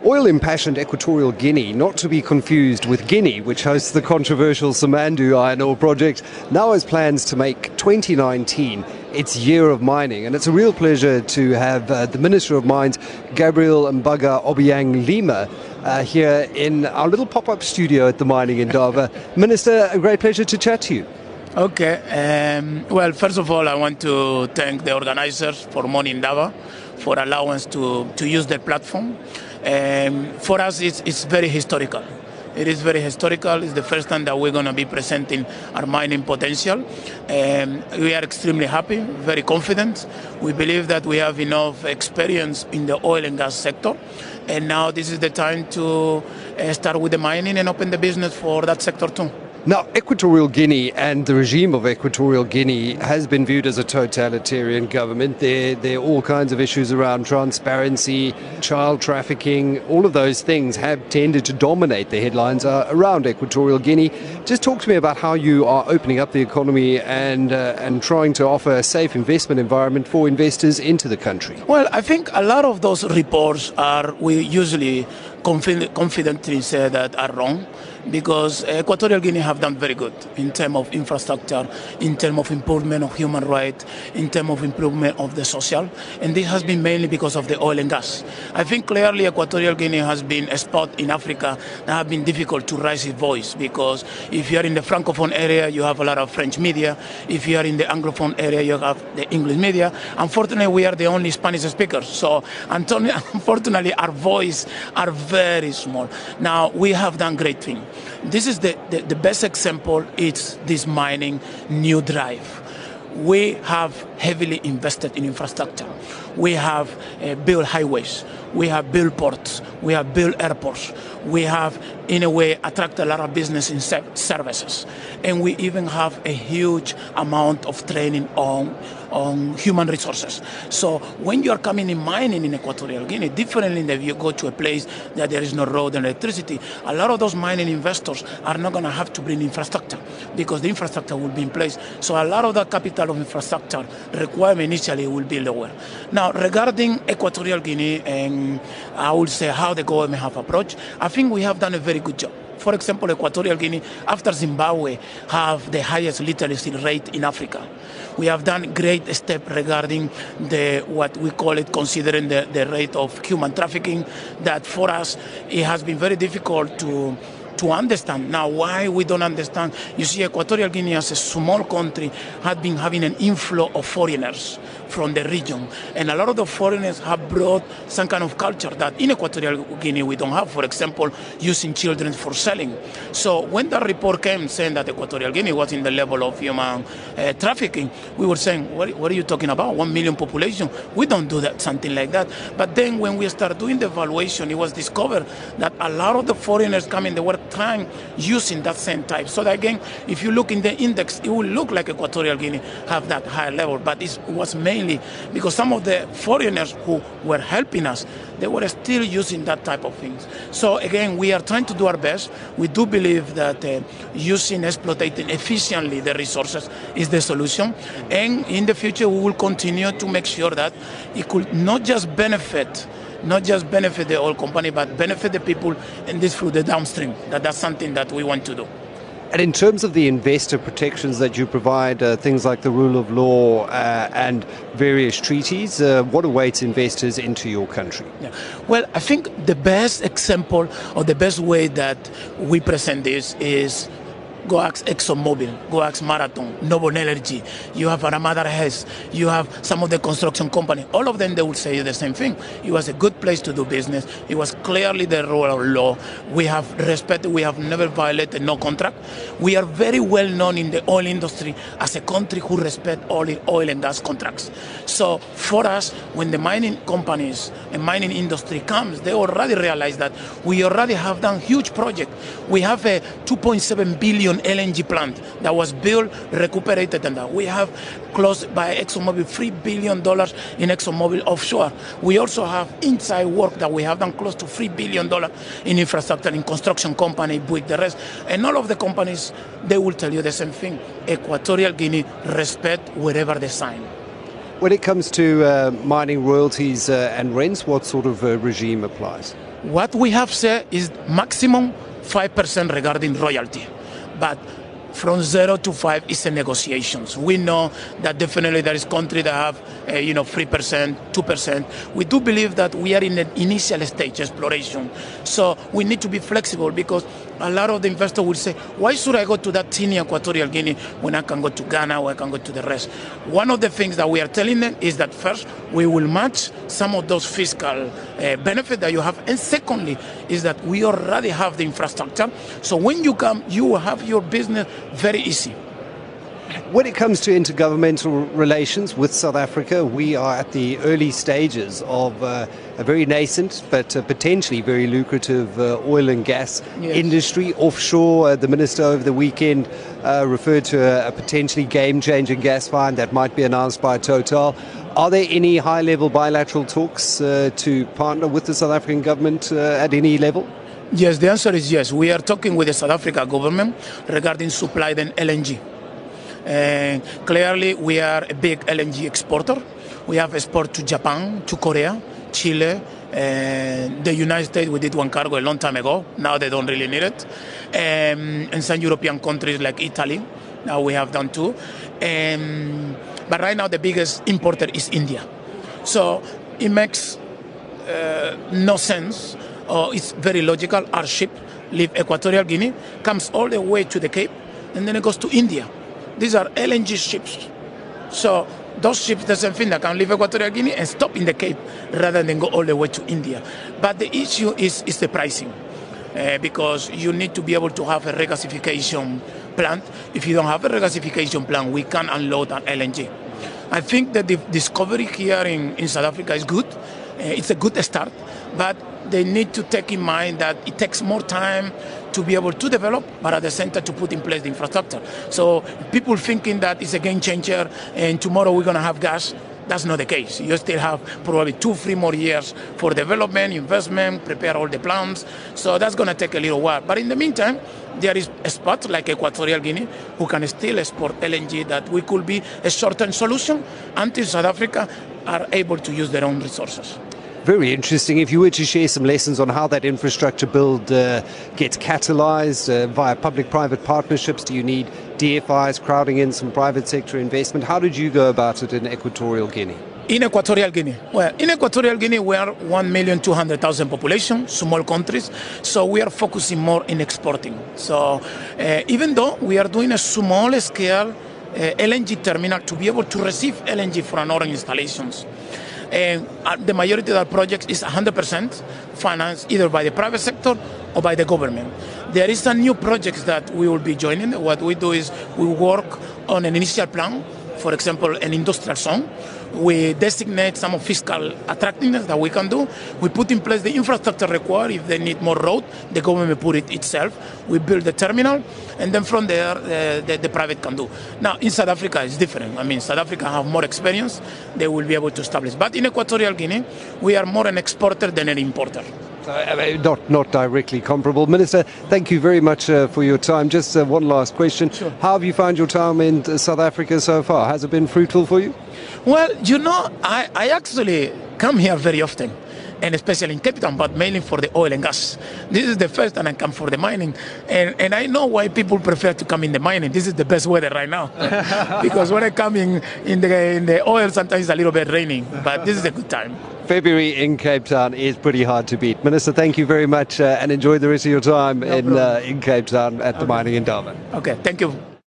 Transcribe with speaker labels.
Speaker 1: Oil-impassioned Equatorial Guinea, not to be confused with Guinea, which hosts the controversial Samandu iron ore project, now has plans to make 2019 its year of mining. And it's a real pleasure to have the Minister of Mines, Gabriel Mbaga Obiang Lima, here in our little pop-up studio at the Mining Indaba. Minister, a great pleasure to chat to you.
Speaker 2: Okay. Well, first of all, I want to thank the organizers for Mining Indaba for allowing us to use their platform. For us, it's very historical. It is very historical. It's the first time that we're going to be presenting our mining potential. We are extremely happy, very confident. We believe that we have enough experience in the oil and gas sector. And now this is the time to start with the mining and open the business for that sector too.
Speaker 1: Now, Equatorial Guinea and the regime of Equatorial Guinea has been viewed as a totalitarian government. There are all kinds of issues around transparency, child trafficking. All of those things have tended to dominate the headlines around Equatorial Guinea. Just talk to me about how you are opening up the economy and trying to offer a safe investment environment for investors into the country.
Speaker 2: Well, I think a lot of those reports we usually confidently say that are wrong, because Equatorial Guinea have done very good in terms of infrastructure, in terms of improvement of human rights, in terms of improvement of the social, and this has been mainly because of the oil and gas. I think clearly Equatorial Guinea has been a spot in Africa that have been difficult to raise its voice, because if you are in the Francophone area, you have a lot of French media. If you are in the Anglophone area, you have the English media. Unfortunately, we are the only Spanish speakers, so unfortunately our voice are very small. Now, we have done great things. This is the best example. It's this mining new drive. We have heavily invested in infrastructure. We have built highways. We have built ports. We have built airports. We have, in a way, attracted a lot of business in services. And we even have a huge amount of training on human resources. So when you are coming in mining in Equatorial Guinea, differently than if you go to a place that there is no road and electricity, a lot of those mining investors are not going to have to bring infrastructure, because the infrastructure will be in place. So a lot of the capital of infrastructure requirement initially will be lower. Now, regarding Equatorial Guinea, and I would say how the government have approached, I think we have done a very good job. For example, Equatorial Guinea, after Zimbabwe, have the highest literacy rate in Africa. We have done great step regarding what we call it, considering the rate of human trafficking, that for us, it has been very difficult to understand. Now, why we don't understand? You see, Equatorial Guinea, as a small country, had been having an inflow of foreigners from the region. And a lot of the foreigners have brought some kind of culture that in Equatorial Guinea we don't have, for example, using children for selling. So when that report came saying that Equatorial Guinea was in the level of human trafficking, we were saying, what are you talking about? 1 million population? We don't do that, something like that. But then when we started doing the evaluation, it was discovered that a lot of the foreigners coming, they were trying using that same type. So that again, if you look in the index, it will look like Equatorial Guinea have that high level, but it was mainly because some of the foreigners who were helping us, they were still using that type of things. So again, we are trying to do our best. We do believe that exploiting efficiently the resources is the solution. And in the future, we will continue to make sure that it could not just benefit the oil company, but benefit the people in this through the downstream. That's something that we want to do.
Speaker 1: And in terms of the investor protections that you provide, things like the rule of law and various treaties, what awaits investors into your country?
Speaker 2: Yeah. Well, I think the best example or the best way that we present this is go ask ExxonMobil, go ask Marathon, Noble Energy, you have Armada Hess, you have some of the construction companies. All of them, they will say the same thing. It was a good place to do business. It was clearly the rule of law. We have respected, we have never violated no contract. We are very well known in the oil industry as a country who respect all the oil and gas contracts. So for us, when the mining companies and mining industry comes, they already realize that we already have done huge projects. We have a 2.7 billion LNG plant that was built, recuperated, and that we have close by ExxonMobil $3 billion in ExxonMobil offshore. We also have inside work that we have done close to $3 billion in infrastructure, in construction company, with the rest. And all of the companies, they will tell you the same thing. Equatorial Guinea respect wherever they sign.
Speaker 1: When it comes to mining royalties and rents, what sort of regime applies?
Speaker 2: What we have said is maximum 5% regarding royalty, but from 0 to 5 is a negotiations. We know that definitely there is country that have 3%, 2%. We do believe that we are in an initial stage exploration, so we need to be flexible, because a lot of the investors will say, why should I go to that teeny Equatorial Guinea when I can go to Ghana or I can go to the rest? One of the things that we are telling them is that first, we will match some of those fiscal benefits that you have. And secondly, is that we already have the infrastructure. So when you come, you will have your business very easy.
Speaker 1: When it comes to intergovernmental relations with South Africa, we are at the early stages of a very nascent but potentially very lucrative oil and gas industry. Offshore, the minister over the weekend referred to a potentially game-changing gas find that might be announced by Total. Are there any high-level bilateral talks to partner with the South African government at any level?
Speaker 2: Yes, the answer is yes. We are talking with the South Africa government regarding supply and LNG. Clearly, we are a big LNG exporter. We have export to Japan, to Korea, Chile, the United States. We did one cargo a long time ago. Now they don't really need it. And some European countries like Italy, now we have done too. But right now the biggest importer is India. So it makes no sense, or it's very logical. Our ship leaves Equatorial Guinea, comes all the way to the Cape, and then it goes to India. These are LNG ships. So those ships, the same thing, that can leave Equatorial Guinea and stop in the Cape rather than go all the way to India. But the issue is the pricing, because you need to be able to have a regasification plant. If you don't have a regasification plant, we can unload an LNG. I think that the discovery here in South Africa is good. It's a good start, but they need to take in mind that it takes more time to be able to develop, but at the same time to put in place the infrastructure. So people thinking that it's a game changer and tomorrow we're going to have gas, that's not the case. You still have probably 2-3 more years for development, investment, prepare all the plans. So that's going to take a little while. But in the meantime, there is a spot like Equatorial Guinea who can still export LNG that we could be a short-term solution until South Africa are able to use their own resources.
Speaker 1: Very interesting. If you were to share some lessons on how that infrastructure build gets catalyzed via public-private partnerships, do you need DFIs crowding in some private sector investment? How did you go about it in Equatorial Guinea?
Speaker 2: In Equatorial Guinea? Well, in Equatorial Guinea, we are 1,200,000 population, small countries, so we are focusing more in exporting. So even though we are doing a small-scale LNG terminal to be able to receive LNG from our installations, the majority of our projects is 100% financed either by the private sector or by the government. There is some new projects that we will be joining. What we do is we work on an initial plan, for example, an industrial zone. We designate some of fiscal attractiveness that we can do. We put in place the infrastructure required. If they need more road, the government put it itself. We build the terminal, and then from there, the private can do. Now, in South Africa, it's different. I mean, South Africa have more experience. They will be able to establish. But in Equatorial Guinea, we are more an exporter than an importer.
Speaker 1: Not directly comparable. Minister, thank you very much for your time. Just one last question.
Speaker 2: Sure.
Speaker 1: How have you found your time in South Africa so far? Has it been fruitful for you?
Speaker 2: Well, you know, I actually come here very often, and especially in Cape Town, but mainly for the oil and gas. This is the first time I come for the mining, and I know why people prefer to come in the mining. This is the best weather right now, because when I come in the oil, sometimes it's a little bit raining, but this is a good time.
Speaker 1: February in Cape Town is pretty hard to beat. Minister, thank you very much and enjoy the rest of your time in Cape Town at the Mining Endowment.
Speaker 2: Okay, thank you.